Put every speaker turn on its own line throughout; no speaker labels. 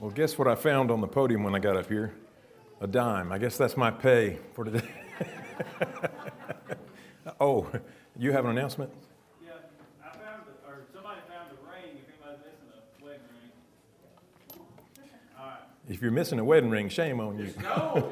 Well, guess what I found on the podium when I got up here? A dime. I guess that's my pay for today. Oh, you have an announcement?
Yeah, somebody found a ring if anybody's missing a wedding ring. All right.
If you're missing a wedding ring, shame on you.
No,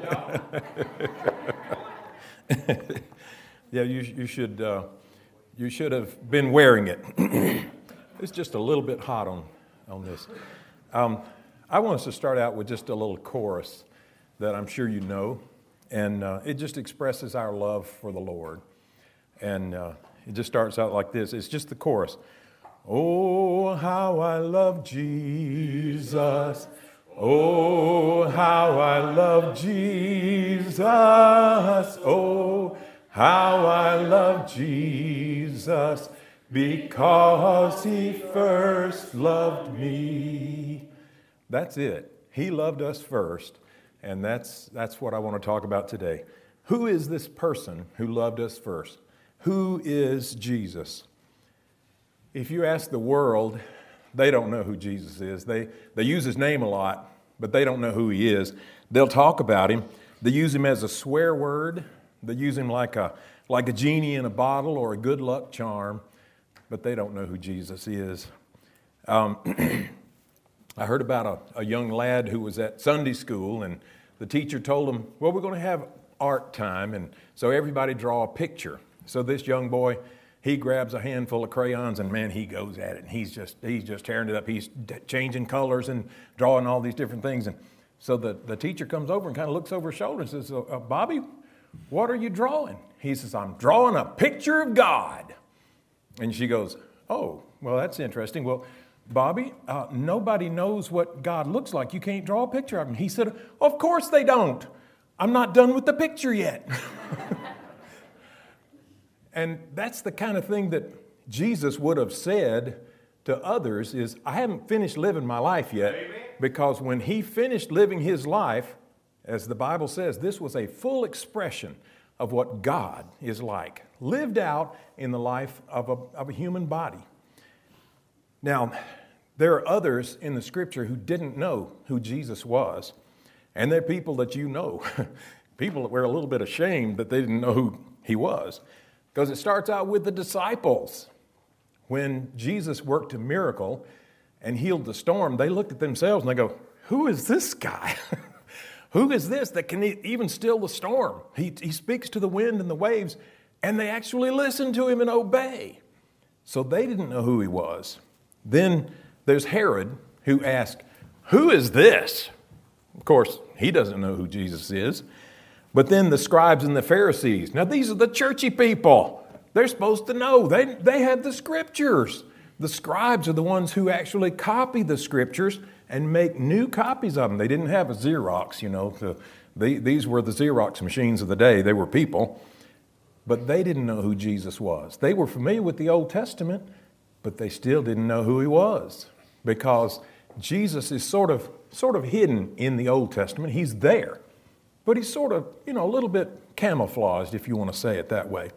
y'all.
Yeah, you should have been wearing it. It's just a little bit hot on this. I want us to start out with just a little chorus that I'm sure you know, and it just expresses our love for the Lord. And it just starts out like this. It's just the chorus. Oh, how I love Jesus. Oh, how I love Jesus. Oh, how I love Jesus, because he first loved me. That's it. He loved us first, and that's what I want to talk about today. Who is this person who loved us first? Who is Jesus? If you ask the world, they don't know who Jesus is. They use his name a lot, but they don't know who he is. They'll talk about him. They use him as a swear word. They use him like a genie in a bottle or a good luck charm, but they don't know who Jesus is. I heard about a young lad who was at Sunday school, and the teacher told him, well, we're going to have art time, and so everybody draw a picture. So this young boy, he grabs a handful of crayons, and man, he goes at it, and he's just tearing it up. He's changing colors and drawing all these different things. And so the teacher comes over and kind of looks over his shoulder and says, Bobby, what are you drawing? He says, I'm drawing a picture of God. And she goes, oh, well, that's interesting. Well, Bobby, nobody knows what God looks like. You can't draw a picture of him. He said, of course they don't. I'm not done with the picture yet. And that's the kind of thing that Jesus would have said to others is, I haven't finished living my life yet.
Amen.
Because when he finished living his life, as the Bible says, this was a full expression of what God is like, lived out in the life of a human body. Now, there are others in the Scripture who didn't know who Jesus was. And they're people that you know. People that were a little bit ashamed that they didn't know who he was. Because it starts out with the disciples. When Jesus worked a miracle and healed the storm, they looked at themselves and they go, who is this guy? Who is this that can even still the storm? He speaks to the wind and the waves, and they actually listen to him and obey. So they didn't know who he was. Then there's Herod, who asked, who is this? Of course, he doesn't know who Jesus is. But then the scribes and the Pharisees. Now, these are the churchy people. They're supposed to know. They had the Scriptures. The scribes are the ones who actually copy the Scriptures and make new copies of them. They didn't have a Xerox, these were the Xerox machines of the day. They were people. But they didn't know who Jesus was. They were familiar with the Old Testament, but they still didn't know who he was, because Jesus is sort of hidden in the Old Testament. He's there, but he's sort of, a little bit camouflaged, if you want to say it that way.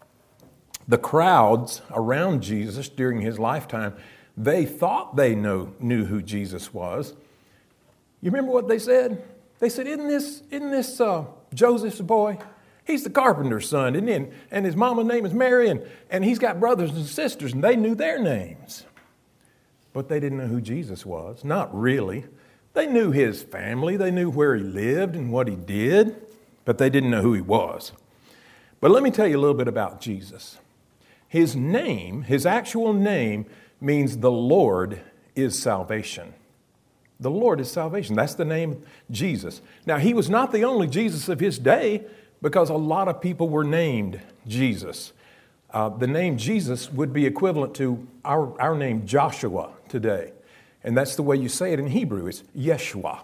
The crowds around Jesus during his lifetime, they thought they knew who Jesus was. You remember what they said? They said, isn't this Joseph's boy? He's the carpenter's son, isn't he? And his mama's name is Mary, and he's got brothers and sisters, and they knew their names. But they didn't know who Jesus was. Not really. They knew his family. They knew where he lived and what he did, but they didn't know who he was. But let me tell you a little bit about Jesus. His name, his actual name, means the Lord is salvation. The Lord is salvation. That's the name of Jesus. Now, he was not the only Jesus of his day, because a lot of people were named Jesus. The name Jesus would be equivalent to our name Joshua today. And that's the way you say it in Hebrew. It's Yeshua.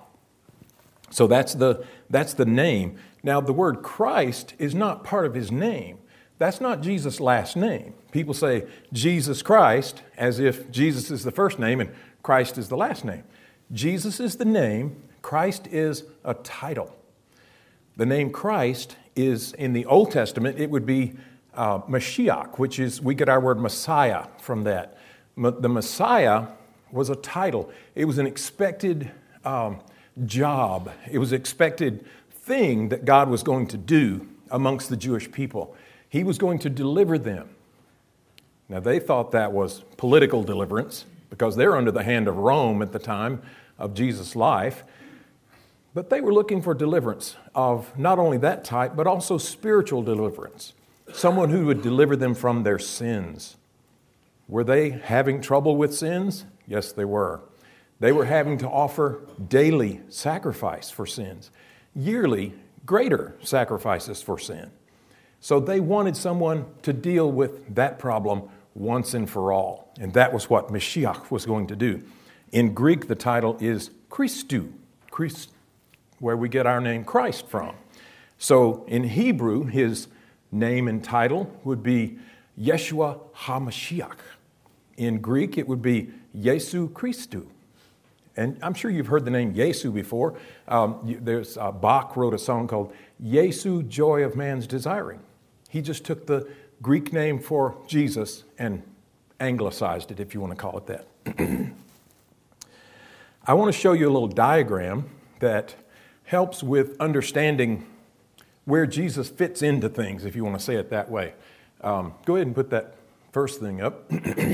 So that's the name. Now, the word Christ is not part of his name. That's not Jesus' last name. People say Jesus Christ as if Jesus is the first name and Christ is the last name. Jesus is the name. Christ is a title. The name Christ is, in the Old Testament, it would be Mashiach, which is, we get our word Messiah from that. The Messiah was a title. It was an expected job. It was an expected thing that God was going to do amongst the Jewish people. He was going to deliver them. Now, they thought that was political deliverance because they're under the hand of Rome at the time of Jesus' life. But they were looking for deliverance of not only that type, but also spiritual deliverance. Someone who would deliver them from their sins. Were they having trouble with sins? Yes, they were. They were having to offer daily sacrifice for sins, yearly greater sacrifices for sin. So they wanted someone to deal with that problem once and for all. And that was what Mashiach was going to do. In Greek, the title is Christou, where we get our name Christ from. So in Hebrew, his name and title would be Yeshua HaMashiach. In Greek, it would be Yesu Christou. And I'm sure you've heard the name Yesu before. Bach wrote a song called Yesu, Joy of Man's Desiring. He just took the Greek name for Jesus and anglicized it, if you want to call it that. I want to show you a little diagram that helps with understanding where Jesus fits into things, if you want to say it that way. Go ahead and put that first thing up.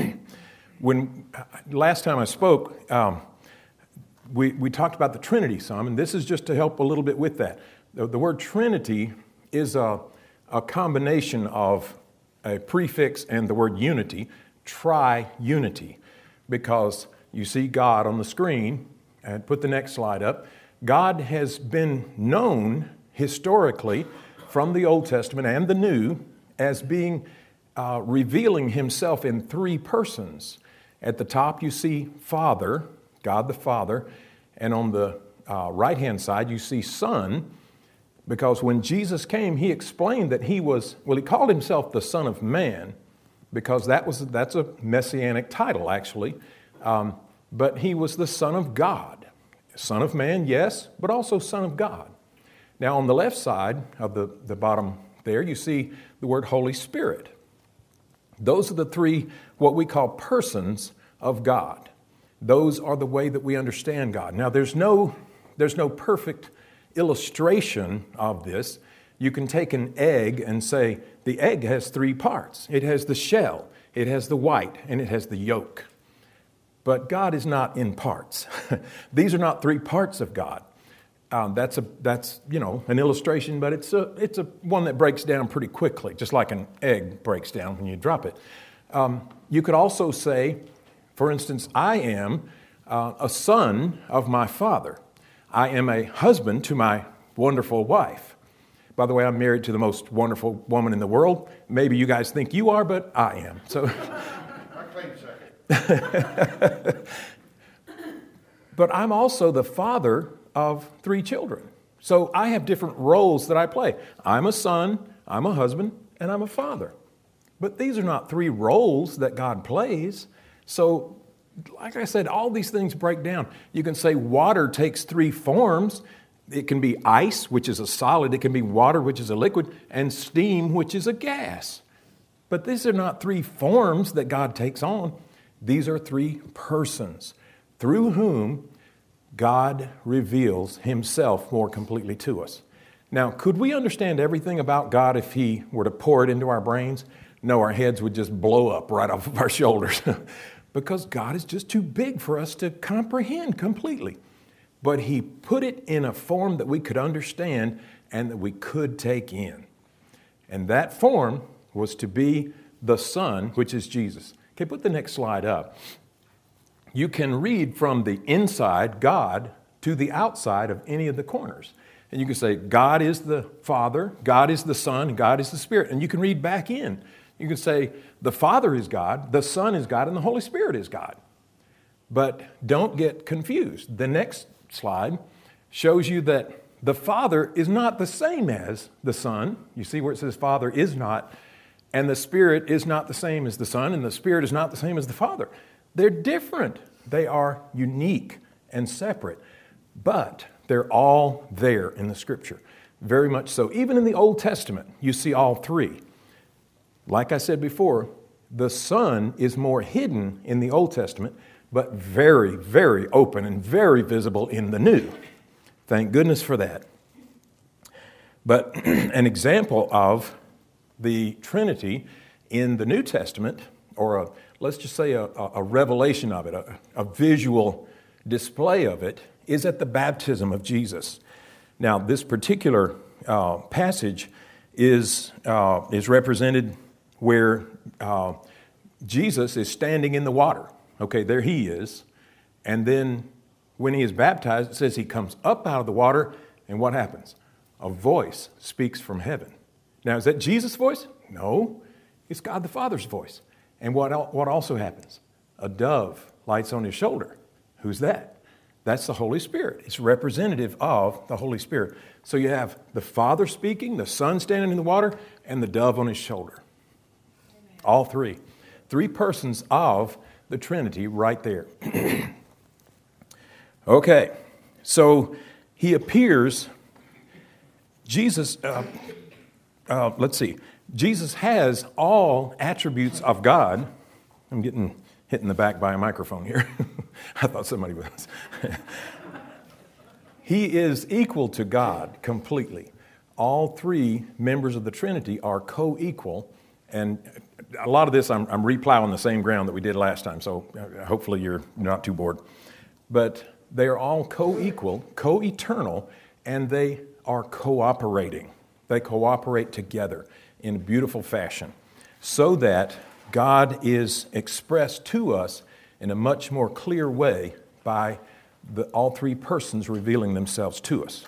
Last time I spoke, we talked about the Trinity some, and this is just to help a little bit with that. The word Trinity is a combination of a prefix and the word unity, tri-unity, because you see God on the screen, and put the next slide up. God has been known historically from the Old Testament and the New as being revealing himself in three persons. At the top you see Father, God the Father, and on the right-hand side you see Son, because when Jesus came, he explained that he called himself the Son of Man, because that's a messianic title, actually. But he was the Son of God. Son of Man, yes, but also Son of God. Now, on the left side of the bottom there, you see the word Holy Spirit. Those are the three, what we call persons of God. Those are the way that we understand God. Now, there's no perfect illustration of this. You can take an egg and say the egg has three parts. It has the shell, it has the white, and it has the yolk. But God is not in parts. These are not three parts of God. That's an illustration, but it's a one that breaks down pretty quickly, just like an egg breaks down when you drop it. You could also say, for instance, I am a son of my father. I am a husband to my wonderful wife. By the way, I'm married to the most wonderful woman in the world. Maybe you guys think you are, but I am. So,
I claim second.
But I'm also the father of three children. So I have different roles that I play. I'm a son, I'm a husband, and I'm a father. But these are not three roles that God plays. So, like I said, all these things break down. You can say water takes three forms. It can be ice, which is a solid. It can be water, which is a liquid, and steam, which is a gas. But these are not three forms that God takes on. These are three persons through whom God reveals himself more completely to us. Now, could we understand everything about God if he were to pour it into our brains? No, our heads would just blow up right off of our shoulders because God is just too big for us to comprehend completely. But he put it in a form that we could understand and that we could take in. And that form was to be the Son, which is Jesus. Okay, put the next slide up. You can read from the inside, God, to the outside of any of the corners. And you can say, God is the Father, God is the Son, God is the Spirit. And you can read back in. You can say, the Father is God, the Son is God, and the Holy Spirit is God. But don't get confused. The next slide shows you that the Father is not the same as the Son. You see where it says Father is not, and the Spirit is not the same as the Son, and the Spirit is not the same as the Father. They're different. They are unique and separate, but they're all there in the Scripture. Very much so. Even in the Old Testament, you see all three. Like I said before, the Son is more hidden in the Old Testament but very, very open and very visible in the New. Thank goodness for that. But an example of the Trinity in the New Testament, or let's just say a revelation of it, a visual display of it, is at the baptism of Jesus. Now, this particular passage is represented where Jesus is standing in the water. Okay, there he is. And then when he is baptized, it says he comes up out of the water, and what happens? A voice speaks from heaven. Now, is that Jesus' voice? No, it's God the Father's voice. And what also happens? A dove lights on his shoulder. Who's that? That's the Holy Spirit. It's representative of the Holy Spirit. So you have the Father speaking, the Son standing in the water, and the dove on his shoulder. Amen. All three. Three persons of the Trinity right there. Okay, so he appears, Jesus, let's see. Jesus has all attributes of God. I'm getting hit in the back by a microphone here. I thought somebody was. He is equal to God completely. All three members of the Trinity are co-equal. And a lot of this, I'm replowing the same ground that we did last time, so hopefully you're not too bored. But they are all co-equal, co-eternal, and they are cooperating. They cooperate together in a beautiful fashion so that God is expressed to us in a much more clear way by all three persons revealing themselves to us.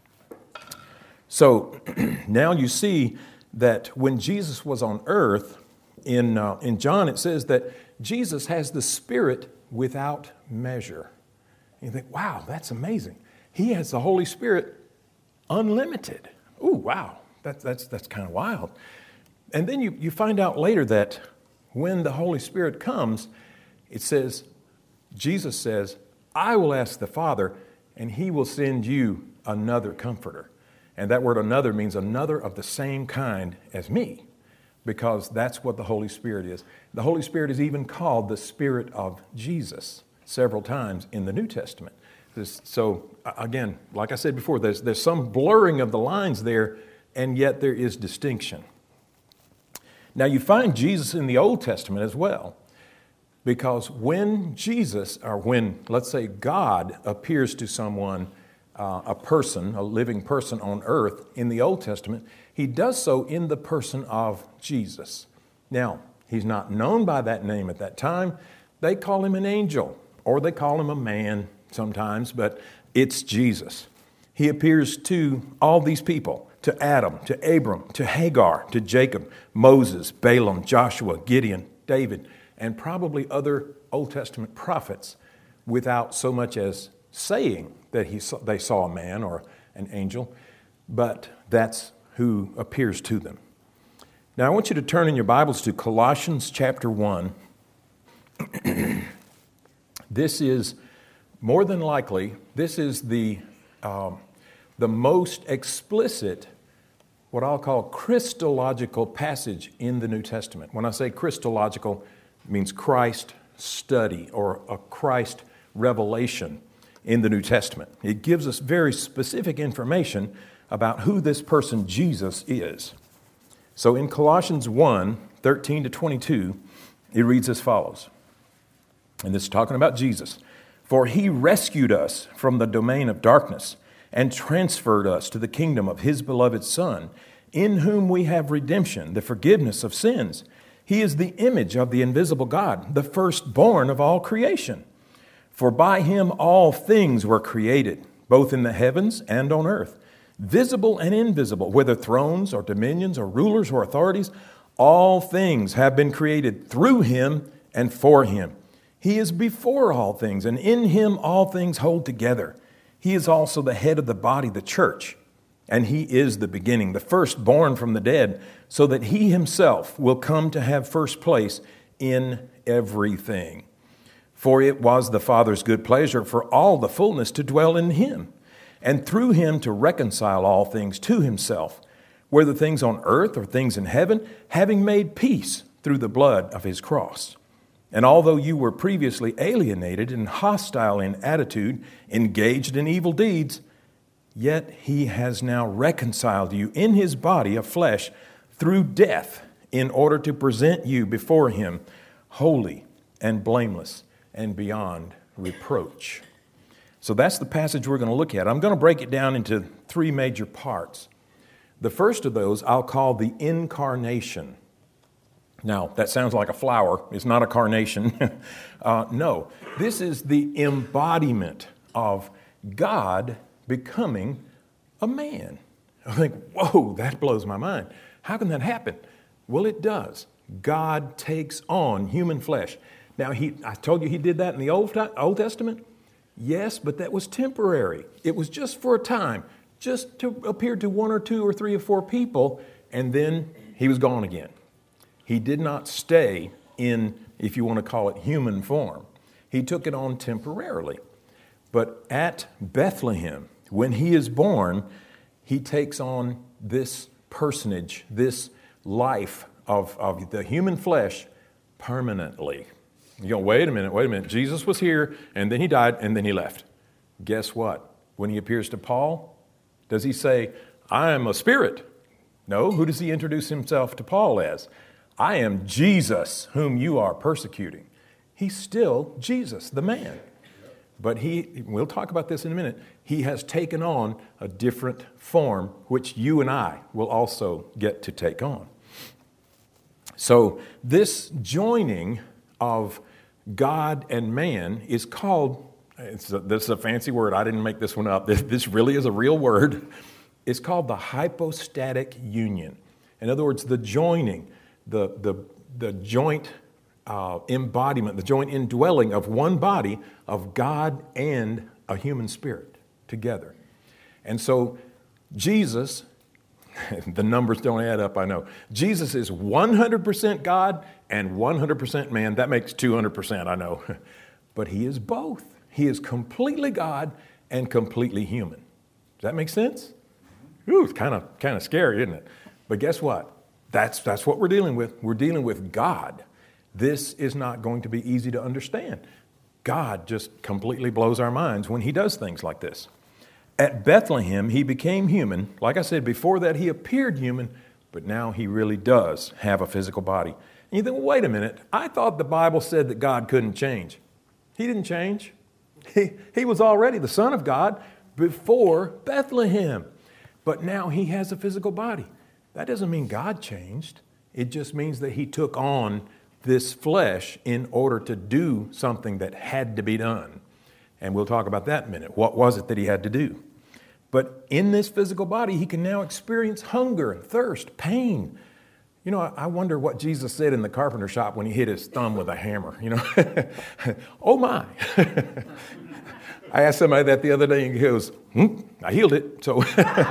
So now you see that when Jesus was on earth, in John it says that Jesus has the Spirit without measure. And you think, wow, that's amazing. He has the Holy Spirit unlimited. Ooh, wow, that's kind of wild. And then you find out later that when the Holy Spirit comes, it says, Jesus says, I will ask the Father, and He will send you another comforter. And that word another means another of the same kind as me, because that's what the Holy Spirit is. The Holy Spirit is even called the Spirit of Jesus several times in the New Testament. So again, like I said before, there's some blurring of the lines there, and yet there is distinction. Now you find Jesus in the Old Testament as well, because when Jesus, or when, let's say, God appears to someone, a person, a living person on earth in the Old Testament, He does so in the person of Jesus. Now, He's not known by that name at that time. They call Him an angel, or they call Him a man sometimes, but it's Jesus. He appears to all these people, to Adam, to Abram, to Hagar, to Jacob, Moses, Balaam, Joshua, Gideon, David, and probably other Old Testament prophets without so much as saying that they saw a man or an angel, but that's who appears to them. Now I want you to turn in your Bibles to Colossians chapter 1. This is more than likely, this is the most explicit, what I'll call Christological passage in the New Testament. When I say Christological, it means Christ study or a Christ revelation in the New Testament. It gives us very specific information about who this person Jesus is. So in Colossians 1, 13 to 22, it reads as follows. And this is talking about Jesus. For He rescued us from the domain of darkness and transferred us to the kingdom of His beloved Son, in whom we have redemption, the forgiveness of sins. He is the image of the invisible God, the firstborn of all creation. For by Him all things were created, both in the heavens and on earth, visible and invisible, whether thrones or dominions or rulers or authorities. All things have been created through Him and for Him. He is before all things, and in Him all things hold together. He is also the head of the body, the church, and He is the beginning, the firstborn from the dead, so that He Himself will come to have first place in everything. For it was the Father's good pleasure for all the fullness to dwell in Him, and through Him to reconcile all things to Himself, whether things on earth or things in heaven, having made peace through the blood of His cross. And although you were previously alienated and hostile in attitude, engaged in evil deeds, yet he has now reconciled you in his body of flesh through death in order to present you before him holy and blameless and beyond reproach. So that's the passage we're going to look at. I'm going to break it down into three major parts. The first of those I'll call the incarnation. Now, that sounds like a flower. It's not a carnation. No, this is the embodiment of God becoming a man. I think, whoa, that blows my mind. How can that happen? Well, it does. God takes on human flesh. Now, I told you he did that in the Old Testament. Yes, but that was temporary. It was just for a time, just to appear to one or two or three or four people, and then he was gone again. He did not stay in, if you want to call it, human form. He took it on temporarily. But at Bethlehem, when he is born, he takes on this personage, this life of the human flesh permanently. You go, wait a minute. Jesus was here, and then he died, and then he left. Guess what? When he appears to Paul, does he say, I am a spirit? No. Who does he introduce himself to Paul as? I am Jesus, whom you are persecuting. He's still Jesus, the man. But we'll talk about this in a minute, he has taken on a different form, which you and I will also get to take on. So this joining of God and man is called, this is a fancy word, I didn't make this one up, this really is a real word. It's called the hypostatic union. In other words, the joining, the joint embodiment, the joint indwelling of one body of God and a human spirit together. And so Jesus, the numbers don't add up, I know. Jesus is 100% God and 100% man. That makes 200%, I know. But he is both. He is completely God and completely human. Does that make sense? Ooh, it's kind of scary, isn't it? But guess what? That's what we're dealing with. We're dealing with God. This is not going to be easy to understand. God just completely blows our minds when he does things like this. At Bethlehem, he became human. Like I said, before that he appeared human, but now he really does have a physical body. And you think, well, wait a minute. I thought the Bible said that God couldn't change. He didn't change. He was already the Son of God before Bethlehem. But now he has a physical body. That doesn't mean God changed. It just means that he took on this flesh in order to do something that had to be done. And we'll talk about that in a minute. What was it that he had to do? But in this physical body, he can now experience hunger and thirst, pain. You know, I wonder what Jesus said in the carpenter shop when he hit his thumb with a hammer, you know. Oh my. I asked somebody that the other day and he goes, I healed it. So,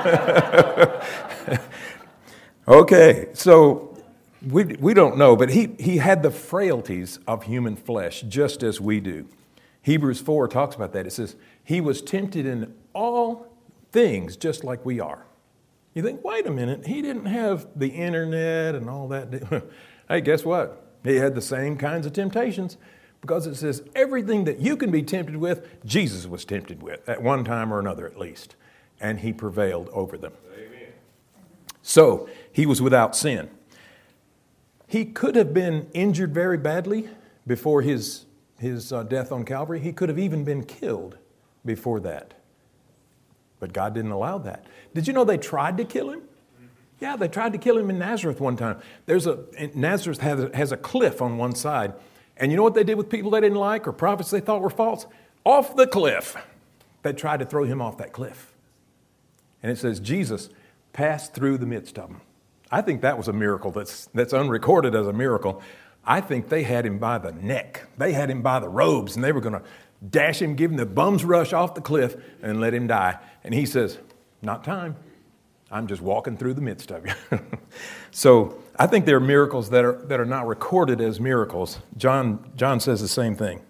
okay, so we don't know, but he had the frailties of human flesh just as we do. Hebrews 4 talks about that. It says, he was tempted in all things just like we are. You think, wait a minute, he didn't have the internet and all that. Hey, guess what? He had the same kinds of temptations because it says everything that you can be tempted with, Jesus was tempted with at one time or another at least. And he prevailed over them. Amen. So he was without sin. He could have been injured very badly before his death on Calvary. He could have even been killed before that. But God didn't allow that. Did you know they tried to kill him? Yeah, they tried to kill him in Nazareth one time. Nazareth has a cliff on one side. And you know what they did with people they didn't like or prophets they thought were false? Off the cliff. They tried to throw him off that cliff. And it says Jesus passed through the midst of them. I think that was a miracle that's unrecorded as a miracle. I think they had him by the neck. They had him by the robes, and they were going to dash him, give him the bum's rush off the cliff, and let him die. And he says, not time. I'm just walking through the midst of you. So I think there are miracles that are not recorded as miracles. John says the same thing.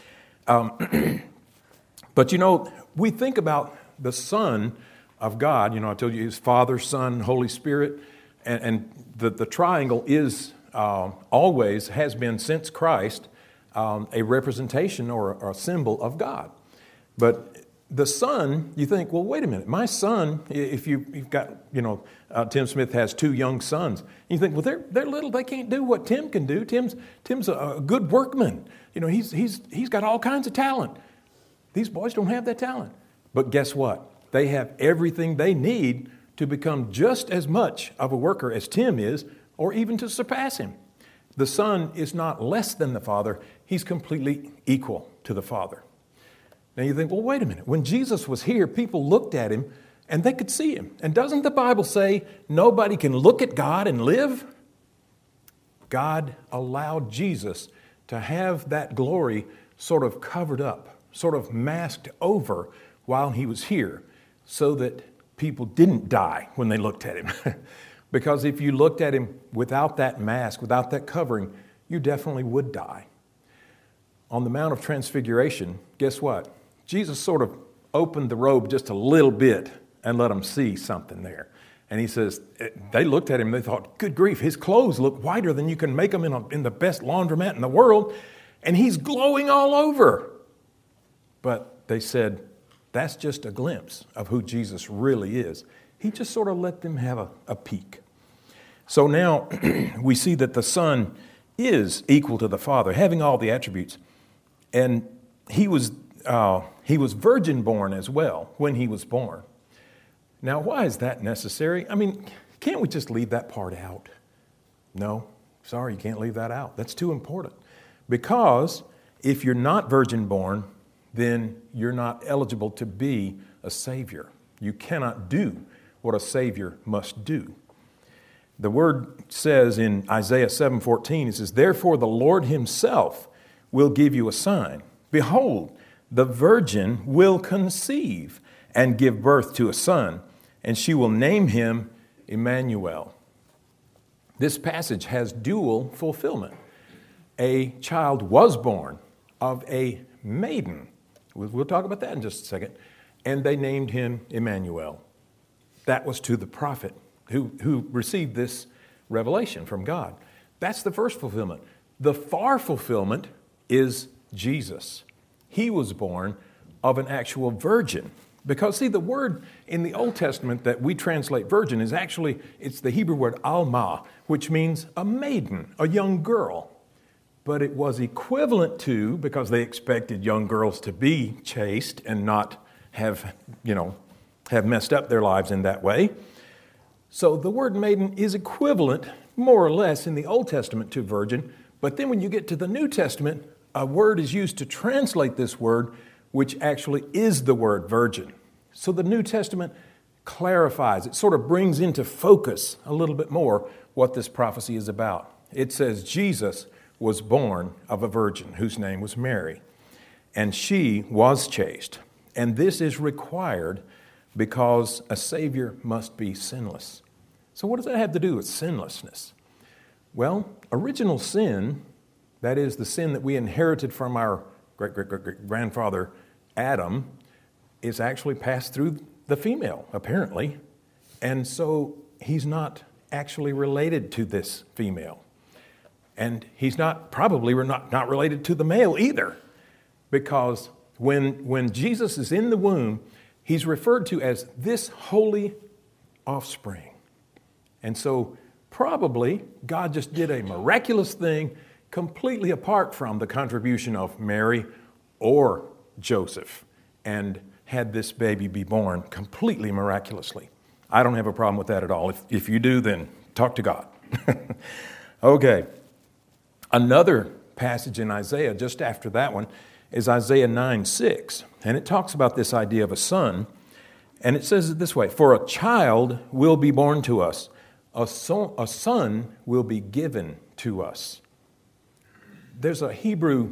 But, you know, we think about the Son of God. You know, I told you he's Father, Son, Holy Spirit. And the triangle is always, has been since Christ, a representation or a symbol of God. But the Son, you think, well, wait a minute. My son, if you've got, Tim Smith has 2 young sons. You think, well, they're little. They can't do what Tim can do. Tim's a good workman. He's got all kinds of talent. These boys don't have that talent. But guess what? They have everything they need to become just as much of a worker as Tim is, or even to surpass him. The Son is not less than the Father. He's completely equal to the Father. Now you think, well, wait a minute. When Jesus was here, people looked at him and they could see him. And doesn't the Bible say nobody can look at God and live? God allowed Jesus to have that glory sort of covered up, sort of masked over while he was here, so that people didn't die when they looked at him. Because if you looked at him without that mask, without that covering, you definitely would die. On the Mount of Transfiguration, guess what? Jesus sort of opened the robe just a little bit and let them see something there. And he says, they looked at him and they thought, good grief, his clothes look whiter than you can make them in the best laundromat in the world. And he's glowing all over. But they said, that's just a glimpse of who Jesus really is. He just sort of let them have a peek. So now we see that the Son is equal to the Father, having all the attributes. And he was virgin born as well when he was born. Now, why is that necessary? I mean, can't we just leave that part out? No, sorry, you can't leave that out. That's too important. Because if you're not virgin born, then you're not eligible to be a Savior. You cannot do what a Savior must do. The Word says in Isaiah 7:14, it says, therefore the Lord himself will give you a sign. Behold, the virgin will conceive and give birth to a son, and she will name him Emmanuel. This passage has dual fulfillment. A child was born of a maiden. We'll talk about that in just a second. And they named him Emmanuel. That was to the prophet who received this revelation from God. That's the first fulfillment. The far fulfillment is Jesus. He was born of an actual virgin. Because, see, the word in the Old Testament that we translate virgin is actually, it's the Hebrew word alma, which means a maiden, a young girl. But it was equivalent to, because they expected young girls to be chaste and not have messed up their lives in that way. So the word maiden is equivalent, more or less, in the Old Testament to virgin. But then when you get to the New Testament, a word is used to translate this word, which actually is the word virgin. So the New Testament clarifies, it sort of brings into focus a little bit more what this prophecy is about. It says Jesus was born of a virgin whose name was Mary, and she was chaste. And this is required because a Savior must be sinless. So what does that have to do with sinlessness? Well, original sin, that is the sin that we inherited from our great-great-great-grandfather Adam, is actually passed through the female, apparently. And so he's not actually related to this female. And he's probably not related to the male either. Because when Jesus is in the womb, he's referred to as this holy offspring. And so probably God just did a miraculous thing completely apart from the contribution of Mary or Joseph, and had this baby be born completely miraculously. I don't have a problem with that at all. If you do, then talk to God. Okay. Another passage in Isaiah, just after that one, is Isaiah 9:6. And it talks about this idea of a son. And it says it this way, for a child will be born to us. A son will be given to us. There's a Hebrew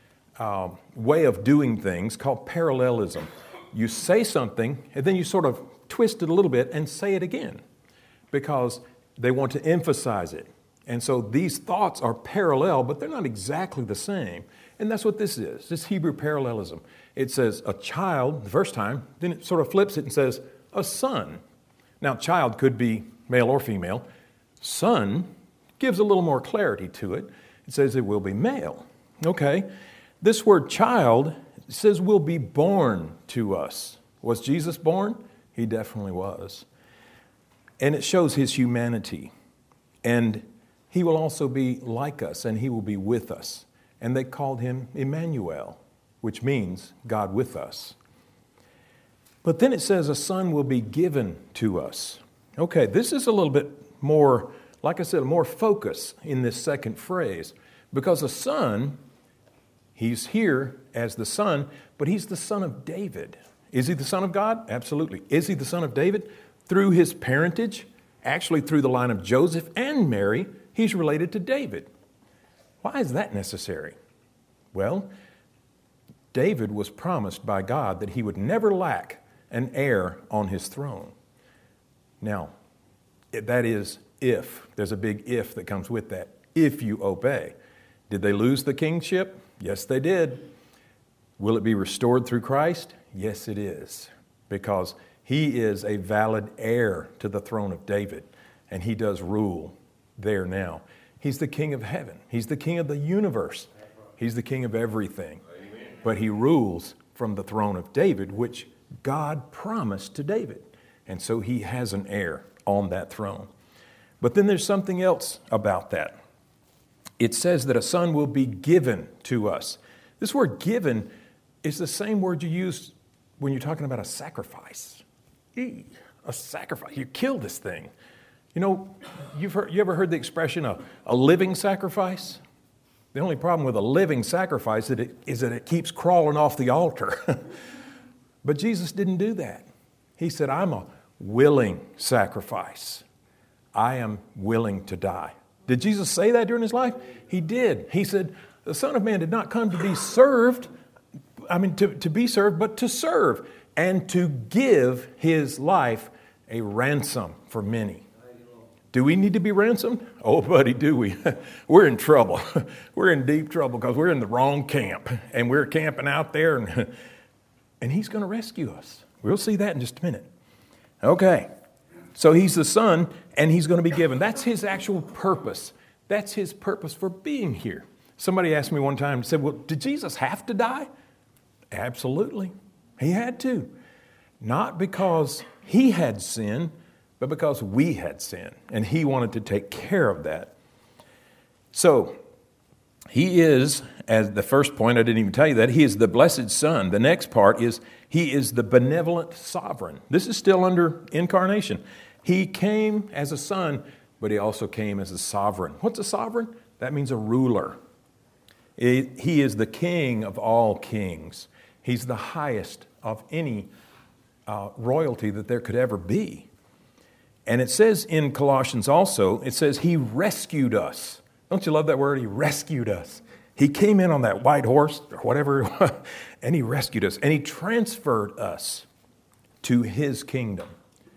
way of doing things called parallelism. You say something, and then you sort of twist it a little bit and say it again because they want to emphasize it. And so these thoughts are parallel, but they're not exactly the same. And that's what this is, this Hebrew parallelism. It says a child the first time, then it sort of flips it and says a son. Now, child could be male or female. Son gives a little more clarity to it. It says it will be male. Okay. This word child says will be born to us. Was Jesus born? He definitely was. And it shows his humanity. And he will also be like us, and he will be with us. And they called him Emmanuel, which means God with us. But then it says a son will be given to us. Okay, this is a little bit more, like I said, more focus in this second phrase. Because a son, he's here as the son, but he's the son of David. Is he the son of God? Absolutely. Is he the son of David? Through his parentage, actually through the line of Joseph and Mary, he's related to David. Why is that necessary? Well, David was promised by God that he would never lack an heir on his throne. Now, that is if. There's a big if that comes with that. If you obey. Did they lose the kingship? Yes, they did. Will it be restored through Christ? Yes, it is. Because he is a valid heir to the throne of David. And he does rule there now. He's the king of heaven. He's the king of the universe. He's the king of everything. Amen. But he rules from the throne of David, which God promised to David. And so he has an heir on that throne. But then there's something else about that. It says that a son will be given to us. This word given is the same word you use when you're talking about a sacrifice. A sacrifice. You kill this thing. You know, you ever heard the expression a living sacrifice? The only problem with a living sacrifice is that it keeps crawling off the altar. But Jesus didn't do that. He said, I'm a willing sacrifice. I am willing to die. Did Jesus say that during his life? He did. He said, the Son of Man did not come to be served, to be served, but to serve and to give his life a ransom for many. Do we need to be ransomed? Oh, buddy, do we? We're in trouble. We're in deep trouble because we're in the wrong camp. And we're camping out there, and he's going to rescue us. We'll see that in just a minute. Okay. So he's the son, and he's going to be given. That's his actual purpose. That's his purpose for being here. Somebody asked me one time, said, well, did Jesus have to die? Absolutely. He had to. Not because he had sin, but because we had sin, and he wanted to take care of that. So, he is, as the first point, I didn't even tell you that, he is the blessed Son. The next part is, he is the benevolent sovereign. This is still under incarnation. He came as a son, but he also came as a sovereign. What's a sovereign? That means a ruler. He is the king of all kings. He's the highest of any royalty that there could ever be. And it says in Colossians also, it says he rescued us. Don't you love that word? He rescued us. He came in on that white horse or whatever, and he rescued us. And he transferred us to his kingdom.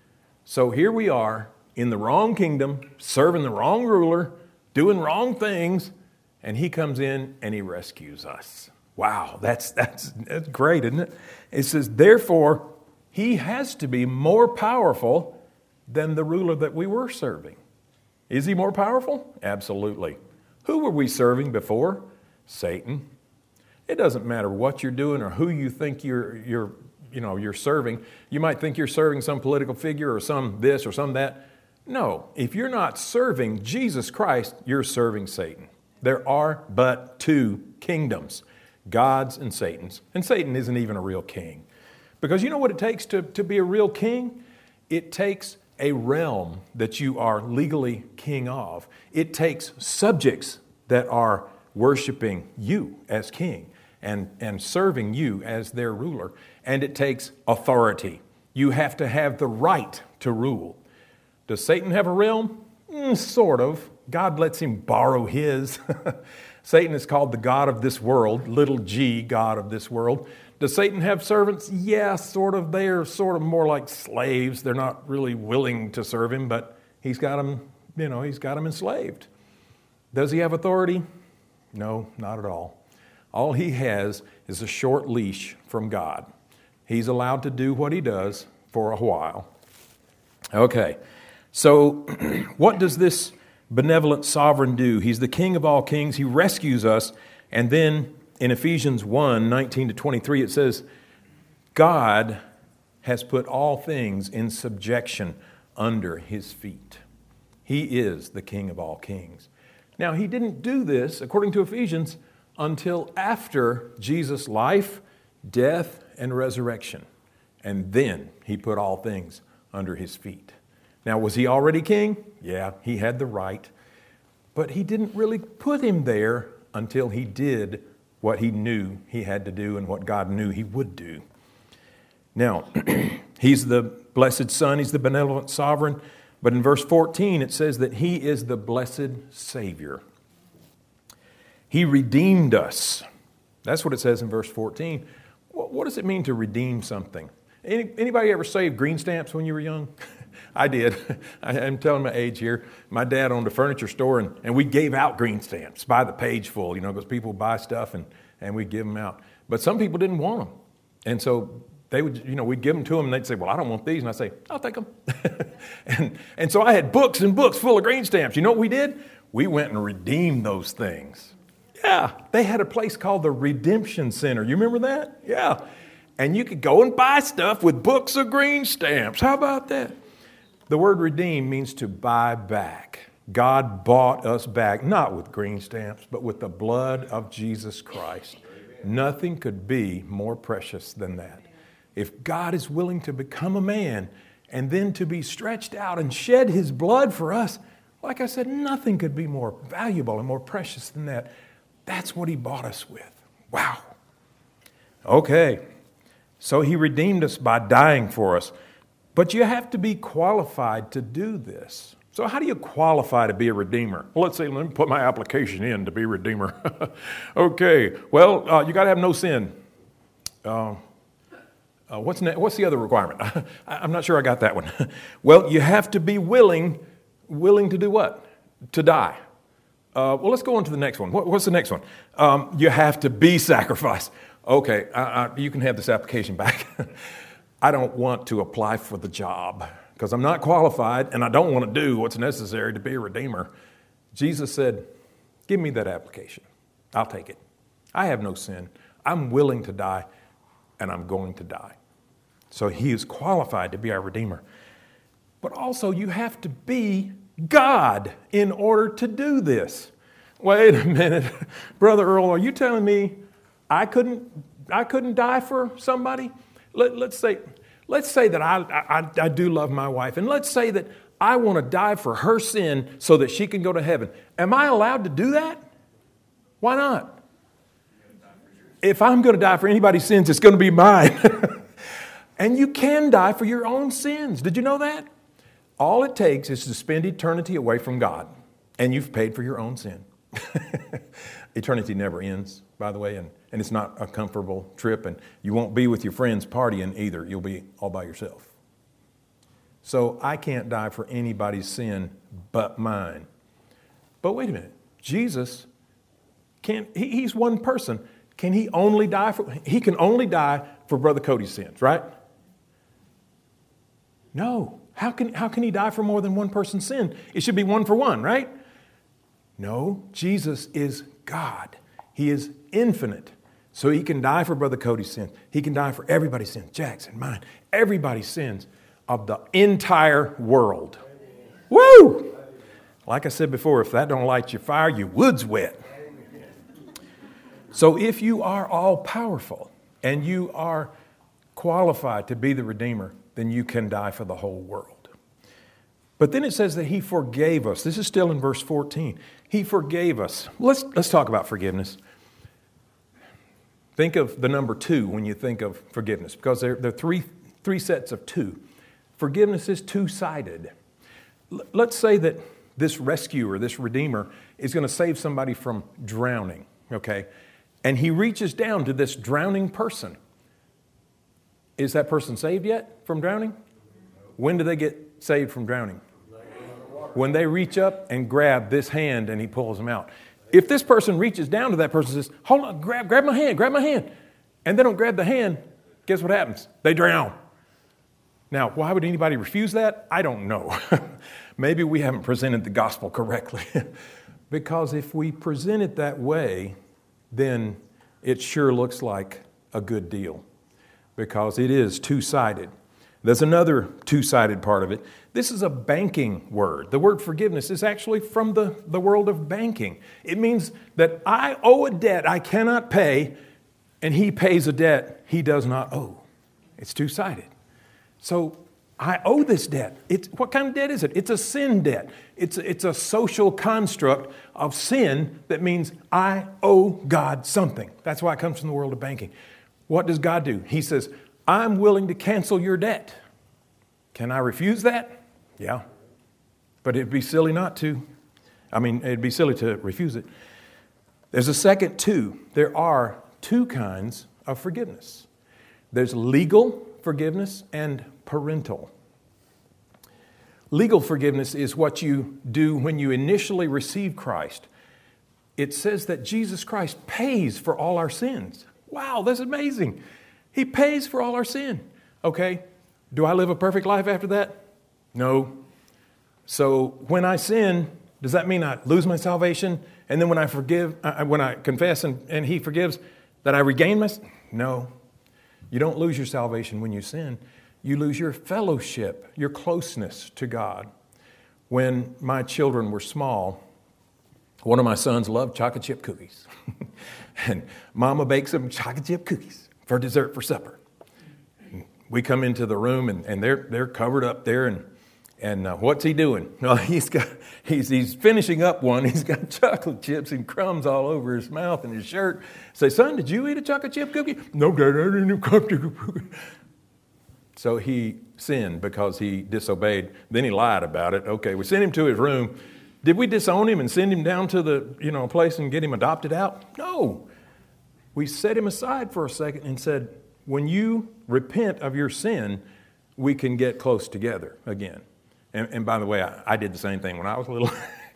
So here we are in the wrong kingdom, serving the wrong ruler, doing wrong things, and he comes in and he rescues us. Wow, that's great, isn't it? It says, therefore, he has to be more powerful than the ruler that we were serving. Is he more powerful? Absolutely. Who were we serving before? Satan. It doesn't matter what you're doing or who you think you're serving. You might think you're serving some political figure or some this or some that. No, if you're not serving Jesus Christ, you're serving Satan. There are but two kingdoms, God's and Satan's. And Satan isn't even a real king. Because you know what it takes to be a real king? It takes a realm that you are legally king of. It takes subjects that are worshiping you as king and serving you as their ruler. And it takes authority. You have to have the right to rule. Does Satan have a realm? Sort of. God lets him borrow his. Satan is called the god of this world, little g, god of this world. Does Satan have servants? Yeah, sort of. They're sort of more like slaves. They're not really willing to serve him, but he's got them, he's got them enslaved. Does he have authority? No, not at all. All he has is a short leash from God. He's allowed to do what he does for a while. Okay, so what does this benevolent sovereign do? He's the king of all kings. He rescues us, And then in Ephesians 1:19-23, it says, God has put all things in subjection under his feet. He is the King of all kings. Now, he didn't do this, according to Ephesians, until after Jesus' life, death, and resurrection. And then he put all things under his feet. Now, was he already king? Yeah, he had the right. But he didn't really put him there until he did what he knew he had to do and what God knew he would do. Now, he's the blessed Son, he's the benevolent sovereign, but in verse 14 it says that he is the blessed Savior. He redeemed us. That's what it says in verse 14. What does it mean to redeem something? Anybody ever saved green stamps when you were young? I did. I'm telling my age here. My dad owned a furniture store, and we gave out green stamps by the page full, because people buy stuff and we'd give them out. But some people didn't want them. And so they would, we'd give them to them, and they'd say, well, I don't want these. And I'd say, I'll take them. and so I had books and books full of green stamps. You know what we did? We went and redeemed those things. Yeah, they had a place called the Redemption Center. You remember that? Yeah. And you could go and buy stuff with books of green stamps. How about that? The word redeem means to buy back. God bought us back, not with green stamps, but with the blood of Jesus Christ. Nothing could be more precious than that. If God is willing to become a man and then to be stretched out and shed his blood for us, like I said, nothing could be more valuable and more precious than that. That's what he bought us with. Wow. Okay. So he redeemed us by dying for us. But you have to be qualified to do this. So how do you qualify to be a redeemer? Well, let me put my application in to be a redeemer. Okay. Well, you got to have no sin. What's the other requirement? I'm not sure I got that one. Well, you have to be willing to do what? To die. Well, let's go on to the next one. What's the next one? You have to be sacrificed. Okay, you can have this application back. I don't want to apply for the job because I'm not qualified and I don't want to do what's necessary to be a redeemer. Jesus said, give me that application. I'll take it. I have no sin. I'm willing to die and I'm going to die. So he is qualified to be our redeemer. But also you have to be God in order to do this. Wait a minute. Brother Earl, are you telling me I couldn't die for somebody? Let's say that I do love my wife, and let's say that I want to die for her sin so that she can go to heaven. Am I allowed to do that? Why not? If I'm going to die for anybody's sins, it's going to be mine. And you can die for your own sins. Did you know that? All it takes is to spend eternity away from God, and you've paid for your own sin. Eternity never ends, by the way, and it's not a comfortable trip, and you won't be with your friends partying either. You'll be all by yourself. So I can't die for anybody's sin but mine. But wait a minute. Jesus he's one person. Can he only die he can only die for Brother Cody's sins, right? No. How can he die for more than one person's sin? It should be one for one, right? No, Jesus is God. He is infinite. So he can die for Brother Cody's sins. He can die for everybody's sins, Jack's and mine, everybody's sins of the entire world. Woo! Like I said before, if that don't light your fire, your wood's wet. So if you are all powerful and you are qualified to be the Redeemer, then you can die for the whole world. But then it says that he forgave us. This is still in verse 14. He forgave us. Let's talk about forgiveness. Think of the number 2 when you think of forgiveness, because there are three sets of 2. Forgiveness is two-sided. Let's say that this rescuer, this redeemer, is going to save somebody from drowning, okay? And he reaches down to this drowning person. Is that person saved yet from drowning? When do they get saved from drowning? When they reach up and grab this hand and he pulls them out. If this person reaches down to that person and says, hold on, grab my hand, and they don't grab the hand, guess what happens? They drown. Now, why would anybody refuse that? I don't know. Maybe we haven't presented the gospel correctly. Because if we present it that way, then it sure looks like a good deal, because it is two-sided. There's another two-sided part of it. This is a banking word. The word forgiveness is actually from the world of banking. It means that I owe a debt I cannot pay, and he pays a debt he does not owe. It's two-sided. So I owe this debt. What kind of debt is it? It's a sin debt. It's a social construct of sin that means I owe God something. That's why it comes from the world of banking. What does God do? He says, I'm willing to cancel your debt. Can I refuse that? Yeah. But it'd be silly not to. It'd be silly to refuse it. There's a second two. There are two kinds of forgiveness. There's legal forgiveness and parental. Legal forgiveness is what you do when you initially receive Christ. It says that Jesus Christ pays for all our sins. Wow, that's amazing. He pays for all our sin. Okay, do I live a perfect life after that? No. So when I sin, does that mean I lose my salvation? And then when I confess and He forgives, that I regain my... No. You don't lose your salvation when you sin. You lose your fellowship, your closeness to God. When my children were small, one of my sons loved chocolate chip cookies. And Mama bakes them chocolate chip cookies for dessert for supper. We come into the room and they're covered up there, and what's he doing? Well, he's finishing up one. He's got chocolate chips and crumbs all over his mouth and his shirt. Say, son, did you eat a chocolate chip cookie? No, Dad, I didn't eat a chocolate chip cookie. So he sinned because he disobeyed. Then he lied about it. Okay, we sent him to his room. Did we disown him and send him down to the place and get him adopted out? No. We set him aside for a second and said, when you repent of your sin, we can get close together again. And by the way, I did the same thing when I was little.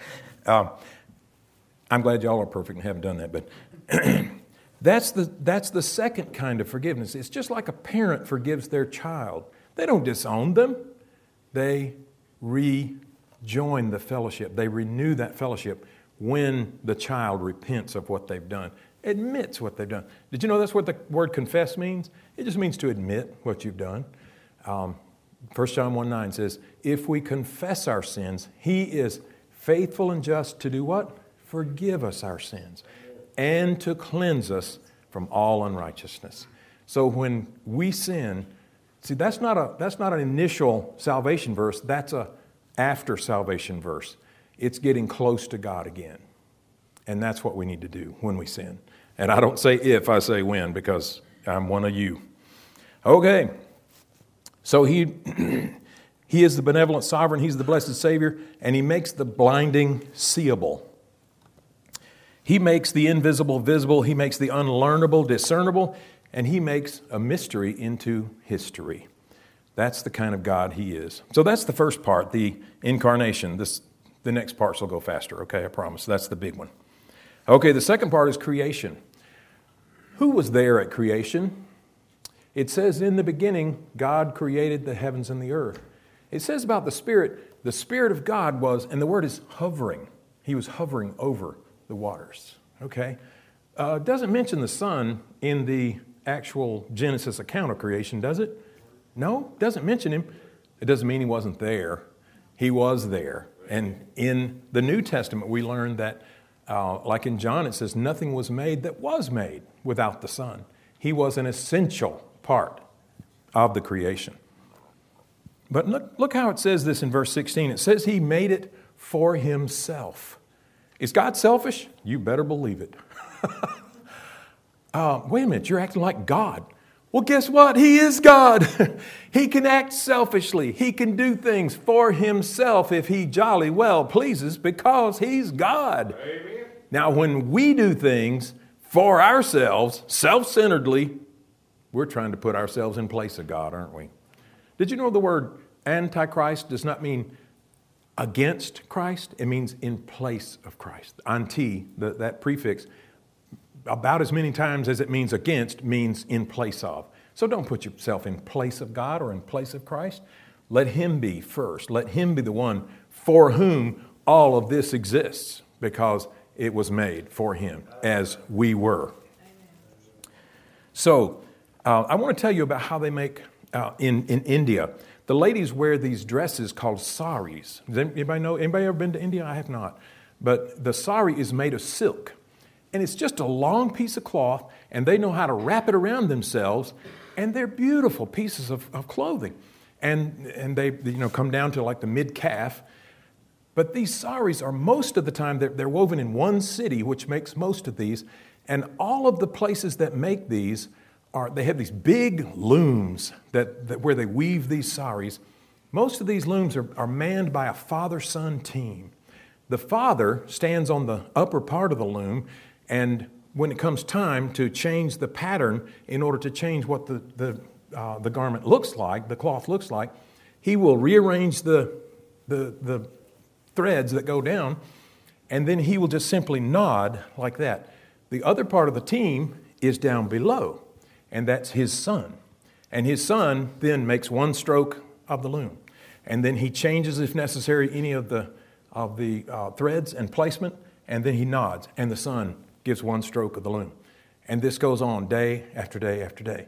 I'm glad y'all are perfect and haven't done that. But that's the second kind of forgiveness. It's just like a parent forgives their child. They don't disown them. They rejoin the fellowship. They renew that fellowship when the child repents of what they've done, admits what they've done. Did you know that's what the word confess means? It just means to admit what you've done. 1 John 1:9 says, if we confess our sins, He is faithful and just to do what? Forgive us our sins and to cleanse us from all unrighteousness. So when we sin, see, that's not an initial salvation verse. That's a after salvation verse. It's getting close to God again. And that's what we need to do when we sin. And I don't say if, I say when, because I'm one of you. Okay. So He is the benevolent sovereign. He's the blessed Savior. And He makes the blinding seeable. He makes the invisible visible. He makes the unlearnable discernible. And He makes a mystery into history. That's the kind of God He is. So that's the first part, the incarnation. The next parts will go faster, okay? I promise. That's the big one. Okay, the second part is creation. Who was there at creation? It says in the beginning, God created the heavens and the earth. It says about the Spirit of God was, and the word is hovering. He was hovering over the waters, okay? It doesn't mention the Son in the actual Genesis account of creation, does it? No, it doesn't mention Him. It doesn't mean He wasn't there. He was there. And in the New Testament, we learn that, like in John, it says, nothing was made that was made without the Son. He was an essential part of the creation. But look how it says this in verse 16. It says He made it for Himself. Is God selfish? You better believe it. Wait a minute, you're acting like God. Well, guess what? He is God. He can act selfishly. He can do things for Himself if He jolly well pleases, because He's God. Amen. Now, when we do things for ourselves, self-centeredly, we're trying to put ourselves in place of God, aren't we? Did you know the word Antichrist does not mean against Christ? It means in place of Christ. Anti, that prefix, about as many times as it means against, means in place of. So don't put yourself in place of God or in place of Christ. Let Him be first. Let Him be the one for whom all of this exists, because it was made for him as we were. So I want to tell you about how they make in India. The ladies wear these dresses called saris. Does anybody know? Anybody ever been to India? I have not. But the sari is made of silk. And it's just a long piece of cloth, and they know how to wrap it around themselves, and they're beautiful pieces of clothing. And they come down to like the mid-calf. But these saris are most of the time, they're woven in one city, which makes most of these. And all of the places that make these they have these big looms that where they weave these saris. Most of these looms are manned by a father-son team. The father stands on the upper part of the loom, and when it comes time to change the pattern in order to change what the garment looks like, the cloth looks like, he will rearrange the threads that go down, and then he will just simply nod like that. The other part of the team is down below, and that's his son. And his son then makes one stroke of the loom, and then he changes, if necessary, any of the threads and placement, and then he nods, and the son gives one stroke of the loom. And this goes on day after day after day.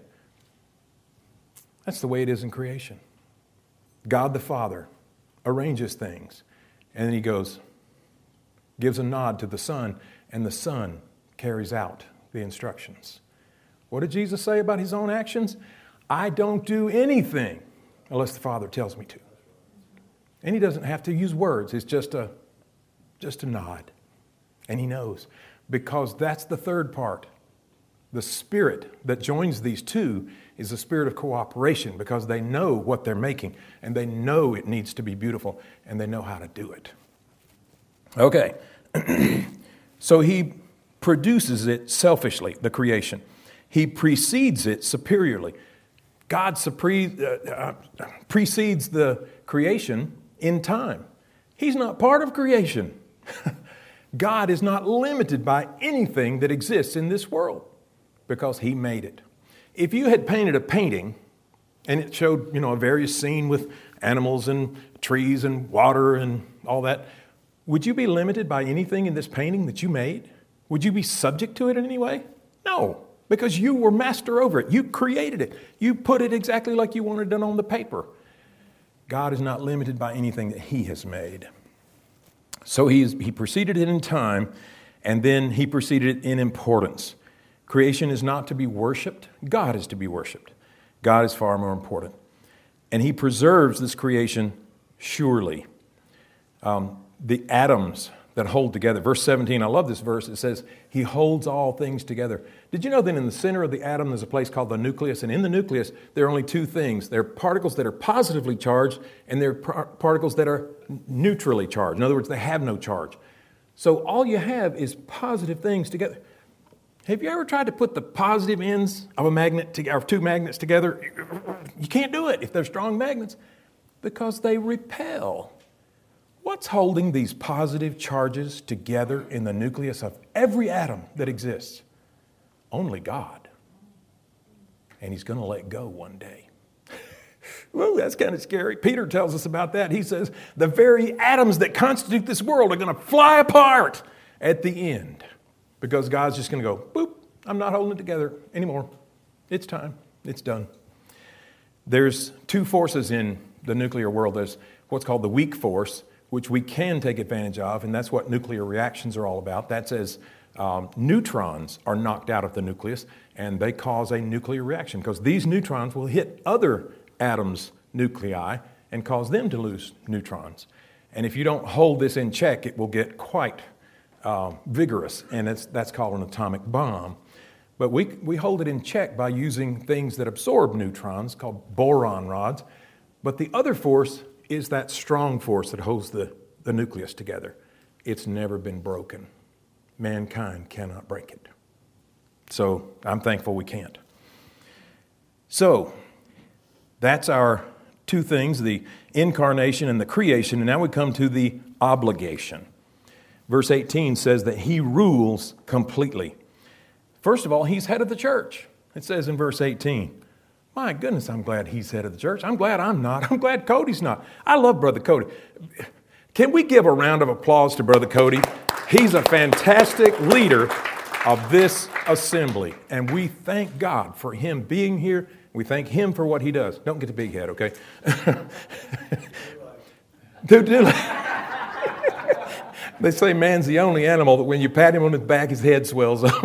That's the way it is in creation. God the Father arranges things, and then he gives a nod to the Son, and the Son carries out the instructions. What did Jesus say about his own actions? I don't do anything unless the Father tells me to. And he doesn't have to use words. It's just a nod. And he knows, because that's the third part. The spirit that joins these two is the spirit of cooperation, because they know what they're making, and they know it needs to be beautiful, and they know how to do it. Okay. So he produces it selfishly, the creation. He precedes it superiorly. God precedes the creation in time. He's not part of creation. God is not limited by anything that exists in this world, because he made it. If you had painted a painting and it showed, a various scene with animals and trees and water and all that, would you be limited by anything in this painting that you made? Would you be subject to it in any way? No, because you were master over it. You created it. You put it exactly like you wanted it on the paper. God is not limited by anything that he has made. So he preceded it in time, and then he preceded it in importance. Creation is not to be worshiped. God is to be worshiped. God is far more important. And he preserves this creation surely. The atoms that hold together. Verse 17, I love this verse. It says, he holds all things together. Did you know that in the center of the atom there's a place called the nucleus? And in the nucleus, there are only two things. There are particles that are positively charged, and there are particles that are neutrally charged. In other words, they have no charge. So all you have is positive things together. Have you ever tried to put the positive ends of a magnet or two magnets together? You can't do it if they're strong magnets, because they repel. What's holding these positive charges together in the nucleus of every atom that exists? Only God. And he's going to let go one day. Ooh, that's kind of scary. Peter tells us about that. He says the very atoms that constitute this world are going to fly apart at the end, because God's just going to go, boop, I'm not holding it together anymore. It's time. It's done. There's two forces in the nuclear world. There's what's called the weak force, which we can take advantage of, and that's what nuclear reactions are all about. That's as neutrons are knocked out of the nucleus, and they cause a nuclear reaction, because these neutrons will hit other atoms' nuclei and cause them to lose neutrons. And if you don't hold this in check, it will get quite vigorous, and that's called an atomic bomb. But we hold it in check by using things that absorb neutrons, called boron rods. But the other force is that strong force that holds the nucleus together. It's never been broken. Mankind cannot break it. So I'm thankful we can't. So that's our two things, the incarnation and the creation. And now we come to the obligation. Verse 18 says that he rules completely. First of all, he's head of the church. It says in verse 18, my goodness, I'm glad he's head of the church. I'm glad I'm not. I'm glad Cody's not. I love Brother Cody. Can we give a round of applause to Brother Cody? He's a fantastic leader of this assembly. And we thank God for him being here. We thank him for what he does. Don't get the big head, okay? They say man's the only animal that when you pat him on his back, his head swells up.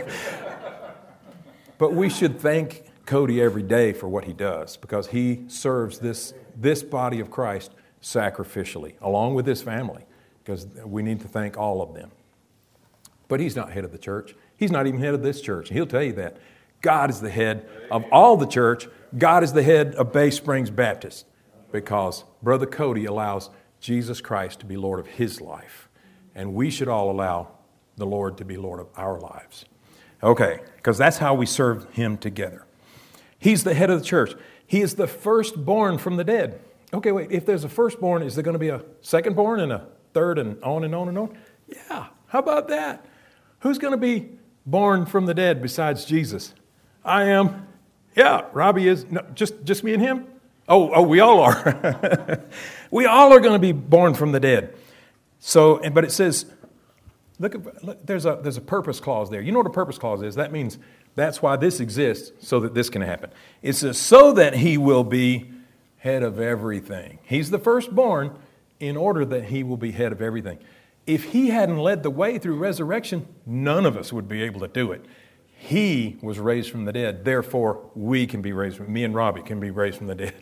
But we should thank Cody every day for what he does, because he serves this body of Christ sacrificially, along with his family, because we need to thank all of them. But he's not head of the church. He's not even head of this church. He'll tell you that. God is the head of all the church. God is the head of Bay Springs Baptist, because Brother Cody allows Jesus Christ to be Lord of his life. And we should all allow the Lord to be Lord of our lives. Okay, because that's how we serve him together. He's the head of the church. He is the firstborn from the dead. Okay, wait, if there's a firstborn, is there going to be a secondborn and a third and on and on and on? Yeah, how about that? Who's going to be born from the dead besides Jesus? I am. Yeah, Robbie is. No, just me and him? Oh, we all are. We all are going to be born from the dead. So, but it says, look, there's a purpose clause there. You know what a purpose clause is? That means that's why this exists, so that this can happen. It says, so that he will be head of everything. He's the firstborn in order that he will be head of everything. If he hadn't led the way through resurrection, none of us would be able to do it. He was raised from the dead. Therefore, we can be raised me and Robbie can be raised from the dead.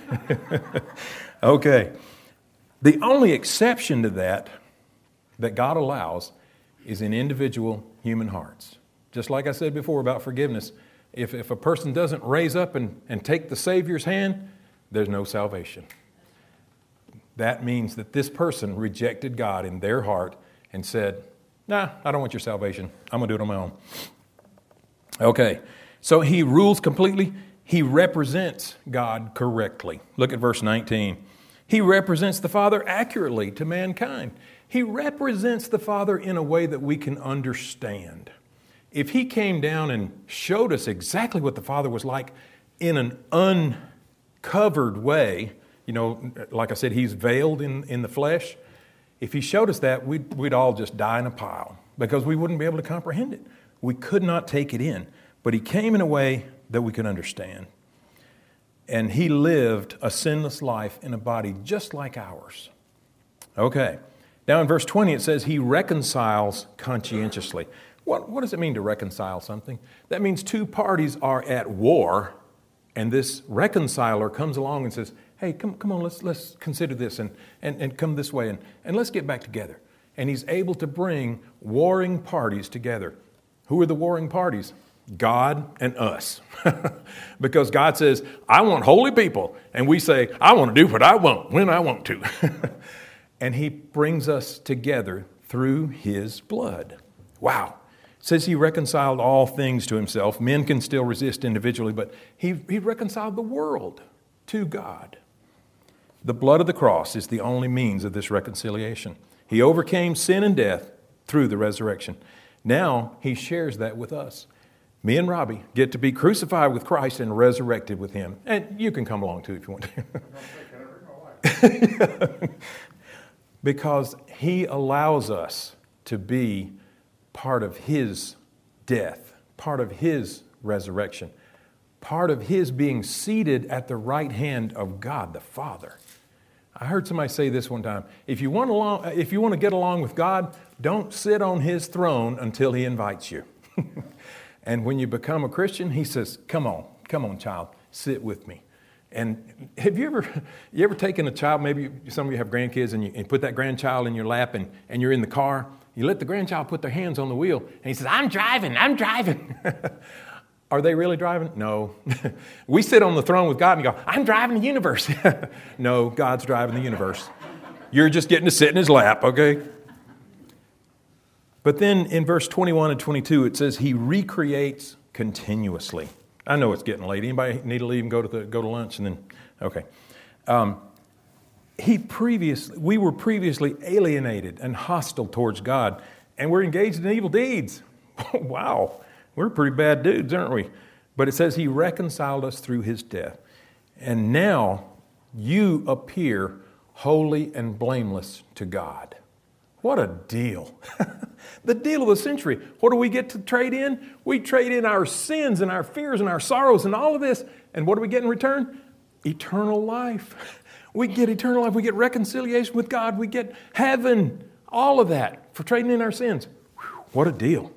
Okay. The only exception to that God allows is in individual human hearts. Just like I said before about forgiveness, if a person doesn't raise up and take the Savior's hand, there's no salvation. That means that this person rejected God in their heart and said, nah, I don't want your salvation. I'm going to do it on my own. Okay, so he rules completely. He represents God correctly. Look at verse 19. He represents the Father accurately to mankind. He represents the Father in a way that we can understand. If he came down and showed us exactly what the Father was like in an uncovered way, you know, like I said, he's veiled in the flesh. If he showed us that, we'd all just die in a pile because we wouldn't be able to comprehend it. We could not take it in. But he came in a way that we could understand. And he lived a sinless life in a body just like ours. Okay. Now in verse 20 it says he reconciles conscientiously. What does it mean to reconcile something? That means two parties are at war, and this reconciler comes along and says, hey, come on, let's consider this and come this way and let's get back together. And he's able to bring warring parties together. Who are the warring parties? God and us. Because God says, I want holy people. And we say, I want to do what I want, when I want to. And he brings us together through his blood. Wow. It says he reconciled all things to himself. Men can still resist individually, but he reconciled the world to God. The blood of the cross is the only means of this reconciliation. He overcame sin and death through the resurrection. Now he shares that with us. Me and Robbie get to be crucified with Christ and resurrected with him. And you can come along too if you want to. Because he allows us to be part of his death, part of his resurrection, part of his being seated at the right hand of God the Father. I heard somebody say this one time. If you want to get along with God, don't sit on his throne until he invites you. And when you become a Christian, he says, come on, child, sit with me. And have you ever taken a child, maybe some of you have grandkids, and you put that grandchild in your lap and you're in the car, you let the grandchild put their hands on the wheel, and he says, I'm driving. Are they really driving? No. We sit on the throne with God and go, I'm driving the universe. No, God's driving the universe. You're just getting to sit in his lap, okay? But then in verse 21 and 22, it says he recreates continuously. I know it's getting late. Anybody need to leave and go to lunch? And then, okay. We were previously alienated and hostile towards God, and we're engaged in evil deeds. Wow. We're pretty bad dudes, aren't we? But it says he reconciled us through his death. And now you appear holy and blameless to God. What a deal. The deal of the century. What do we get to trade in? We trade in our sins and our fears and our sorrows and all of this. And what do we get in return? Eternal life. We get eternal life. We get reconciliation with God. We get heaven. All of that for trading in our sins. Whew, what a deal.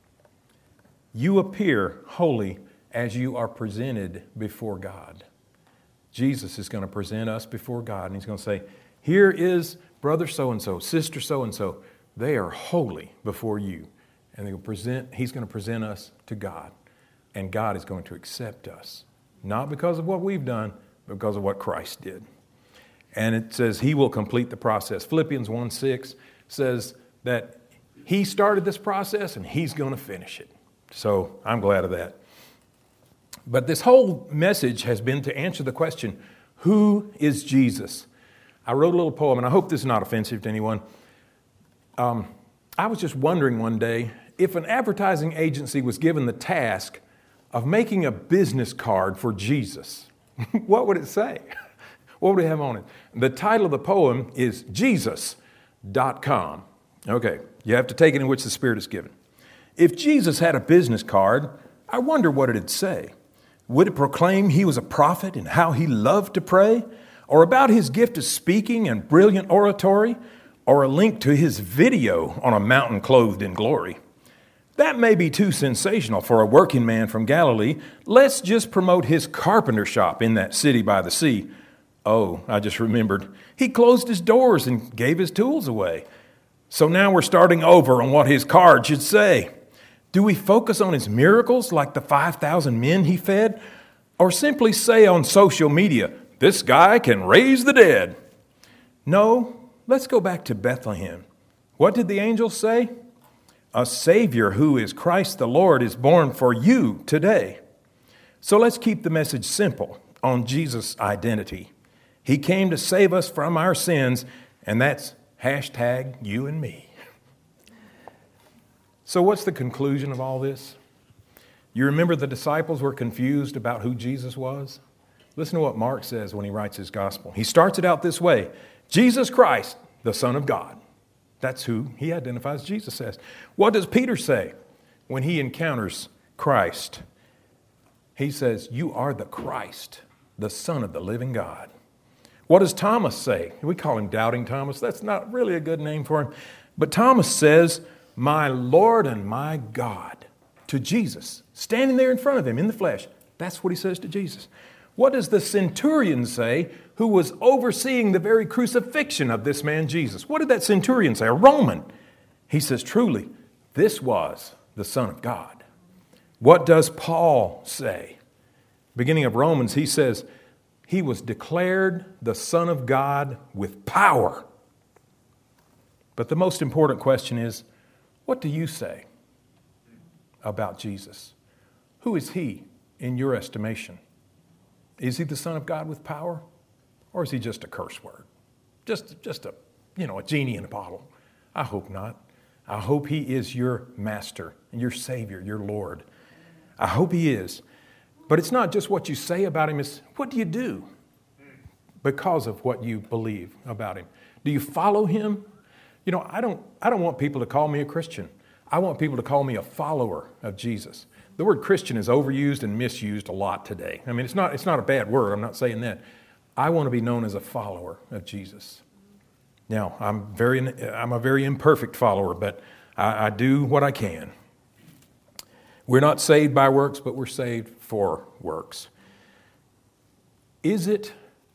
You appear holy as you are presented before God. Jesus is going to present us before God, and He's going to say, here is brother so-and-so, sister so-and-so. They are holy before you. And He's going to present us to God. And God is going to accept us. Not because of what we've done, but because of what Christ did. And it says He will complete the process. Philippians 1:6 says that He started this process and He's going to finish it. So I'm glad of that. But this whole message has been to answer the question, who is Jesus? I wrote a little poem, and I hope this is not offensive to anyone. I was just wondering one day, if an advertising agency was given the task of making a business card for Jesus, what would it say? What would it have on it? The title of the poem is Jesus.com. Okay, you have to take it in which the Spirit is given. If Jesus had a business card, I wonder what it'd say. Would it proclaim He was a prophet and how He loved to pray? Or about His gift of speaking and brilliant oratory? Or a link to His video on a mountain clothed in glory? That may be too sensational for a working man from Galilee. Let's just promote His carpenter shop in that city by the sea. Oh, I just remembered. He closed His doors and gave His tools away. So now we're starting over on what His card should say. Do we focus on His miracles like the 5,000 men He fed? Or simply say on social media, this guy can raise the dead? No, let's go back to Bethlehem. What did the angels say? A Savior who is Christ the Lord is born for you today. So let's keep the message simple on Jesus' identity. He came to save us from our sins, and that's hashtag you and me. So what's the conclusion of all this? You remember the disciples were confused about who Jesus was? Listen to what Mark says when he writes his gospel. He starts it out this way: Jesus Christ, the Son of God. That's who he identifies Jesus as. What does Peter say when he encounters Christ? He says, you are the Christ, the Son of the living God. What does Thomas say? We call him Doubting Thomas. That's not really a good name for him. But Thomas says, my Lord and my God, to Jesus, standing there in front of him in the flesh. That's what he says to Jesus. What does the centurion say who was overseeing the very crucifixion of this man Jesus? What did that centurion say? A Roman. He says, truly, this was the Son of God. What does Paul say? Beginning of Romans, he says, he was declared the Son of God with power. But the most important question is, what do you say about Jesus? Who is He in your estimation? Is He the Son of God with power? Or is He just a curse word? Just a genie in a bottle? I hope not. I hope He is your master, your Savior, your Lord. I hope He is. But it's not just what you say about Him, it's what do you do because of what you believe about Him? Do you follow Him? You know, I don't want people to call me a Christian. I want people to call me a follower of Jesus. The word Christian is overused and misused a lot today. I mean, it's not a bad word. I'm not saying that. I want to be known as a follower of Jesus. Now, I'm a very imperfect follower, but I do what I can. We're not saved by works, but we're saved for works. Is it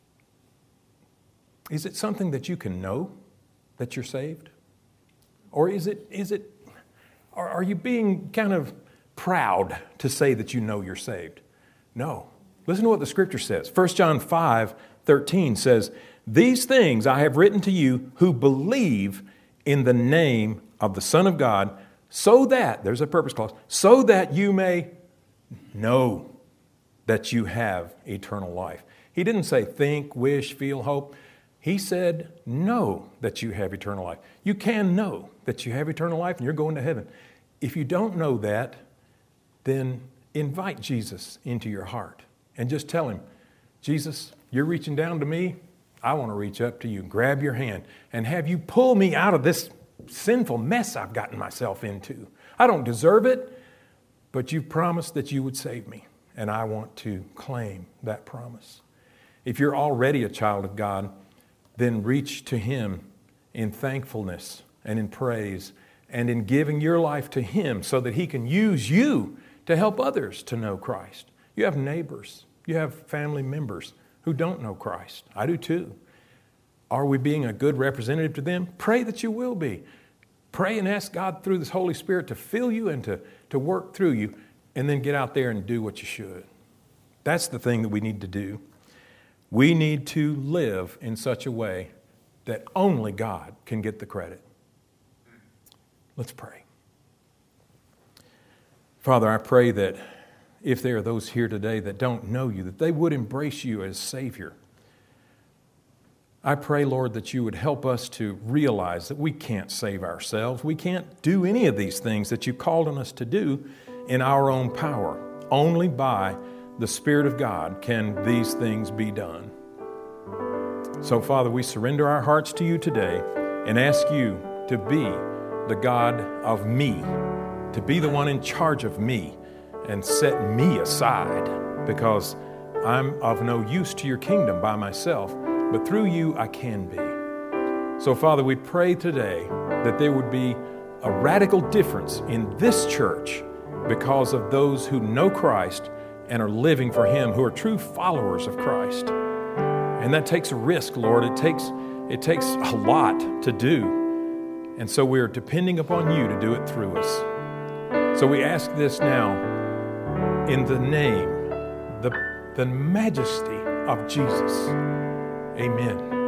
something that you can know that you're saved? Or are you being kind of proud to say that you know you're saved? No. Listen to what the Scripture says. 1 John 5:13 says, these things I have written to you who believe in the name of the Son of God, so that, there's a purpose clause, so that you may know that you have eternal life. He didn't say think, wish, feel, hope. He said know that you have eternal life. You can know that you have eternal life and you're going to heaven. If you don't know that, then invite Jesus into your heart and just tell Him, Jesus, you're reaching down to me. I want to reach up to you, grab your hand, and have you pull me out of this sinful mess I've gotten myself into. I don't deserve it, but you promised that you would save me, and I want to claim that promise. If you're already a child of God, then reach to Him in thankfulness and in praise and in giving your life to Him so that He can use you to help others to know Christ. You have neighbors, you have family members who don't know Christ. I do too. Are we being a good representative to them? Pray that you will be. Pray and ask God through this Holy Spirit to fill you and to work through you, and then get out there and do what you should. That's the thing that we need to do. We need to live in such a way that only God can get the credit. Let's pray. Father, I pray that if there are those here today that don't know you, that they would embrace you as Savior. I pray, Lord, that you would help us to realize that we can't save ourselves. We can't do any of these things that you called on us to do in our own power. Only by the Spirit of God can these things be done. So, Father, we surrender our hearts to you today and ask you to be the God of me, to be the one in charge of me, and set me aside, because I'm of no use to your kingdom by myself, but through you I can be. So, Father, we pray today that there would be a radical difference in this church because of those who know Christ and are living for Him, who are true followers of Christ. And that takes a risk, Lord. It takes a lot to do. And so we are depending upon you to do it through us. So we ask this now in the name, the majesty of Jesus. Amen.